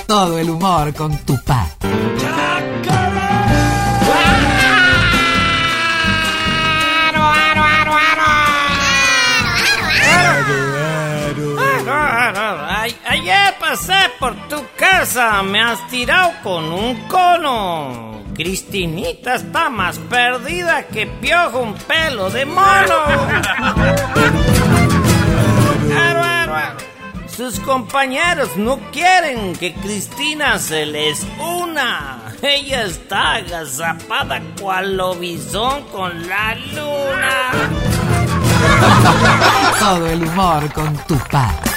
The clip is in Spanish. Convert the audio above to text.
Todo el humor con Tupac. Ayer pasé por tu casa, me has tirado con un cono. Cristinita está más perdida que Piojo un pelo de mono. Sus compañeros no quieren que Cristina se les una. Ella está agazapada cual lobizón con la luna. Todo el humor con Tupac.